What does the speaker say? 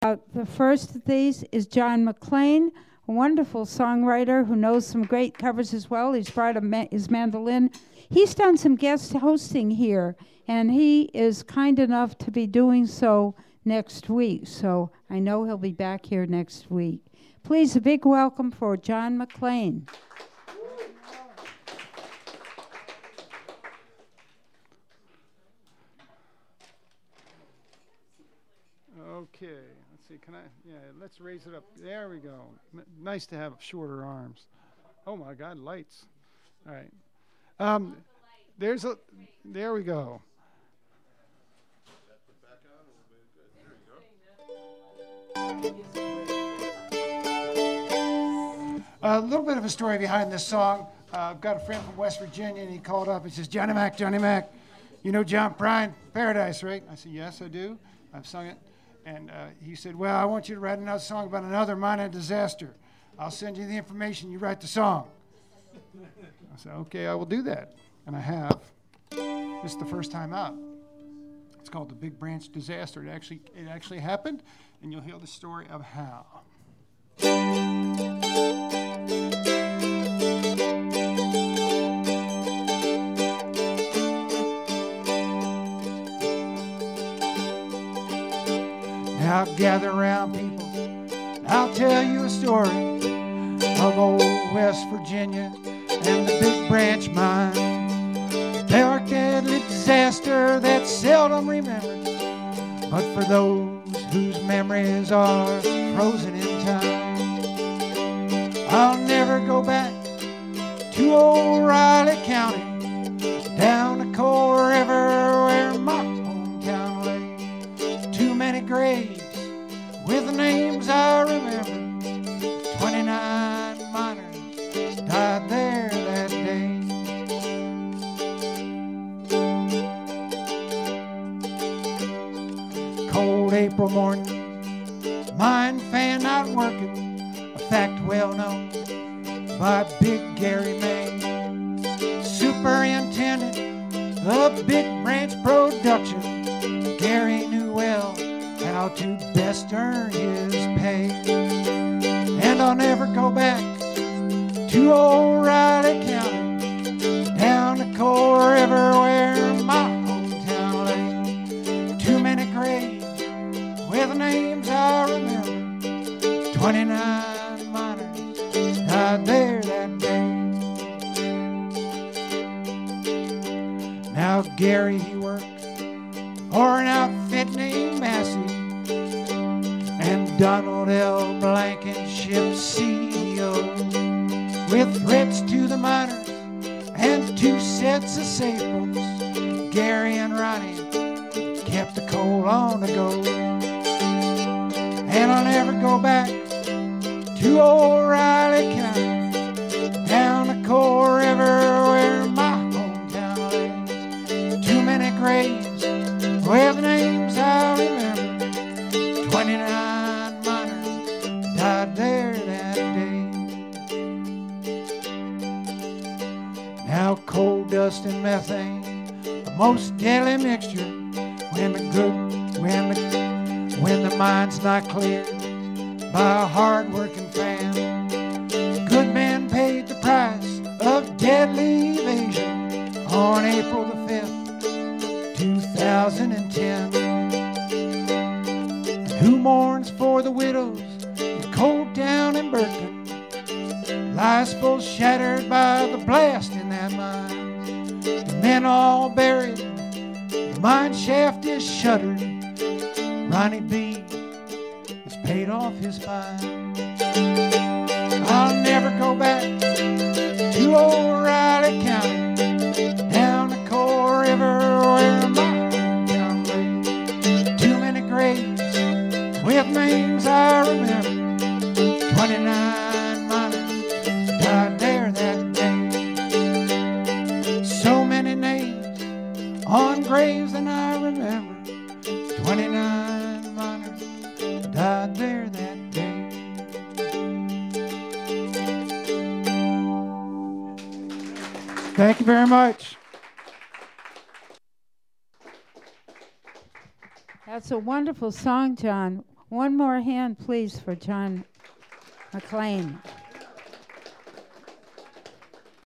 The first of these is John McLean, a wonderful songwriter who knows some great covers as well. He's brought his mandolin. He's done some guest hosting here, and he is kind enough to be doing so next week. So I know he'll be back here next week. Please, a big welcome for John McLean. Okay, let's see, let's raise it up. There we go. Nice to have shorter arms. Oh my God, lights. All right. There we go. A little bit of a story behind this song. I've got a friend from West Virginia, and he called up. He says, Johnny Mac, you know John Prine, Paradise, right? I said, yes, I do. I've sung it. And he said, well, I want you to write another song about another mining disaster. I'll send you the information. You write the song. I said, okay, I will do that. And I have. This is the first time out. It's called The Big Branch Disaster. It actually happened, and you'll hear the story of how. Now gather round, people. I'll tell you a story of old West Virginia and the Big Branch Mine. Dark, deadly disaster that's seldom remembered, but for those whose memories are frozen in time. I'll never go back to old Riley County, down the Coal River where my hometown lay. Too many graves with the names I remember. 29 miners died there that day. Cold April morning, mine fan not working, a fact well known by Big Gary May, superintendent of Big Branch Production. Gary knew well how to best earn his pay. And I'll never go back to old Riley County, down the Coal River where my hometown lay. Too many graves with names I remember. 29 miners died there that day. Now Gary, he worked for an outfit named Massey, and Donald L. Blankenship, CEO, with threats to the miners and 2 sets of staples. Gary and Ronnie kept the coal on the go. And I'll never go back to old Riley County, down the Coal River where my hometown lay. Too many graves with names I remember. 29 miners died there that day. Now coal dust and methane, the most deadly mixture when the mine's not cleared by a hard-working fan. Good men paid the price of deadly evasion on April the 5th, 2010. And who mourns for the widows in Coal Town and Burton? Lives full shattered by the blast in that mine. The men all buried, the mine shaft is shuttered. Ronnie B has paid off his fine. I'll never go back to old Riley County, down the Coal River where my hometown lay. Too many graves with names I remember. 29 miners died there that day. So many names on graves and I remember. 29 miners died there that day. Thank you very much. That's a wonderful song, John. One more hand, please, for John McLean.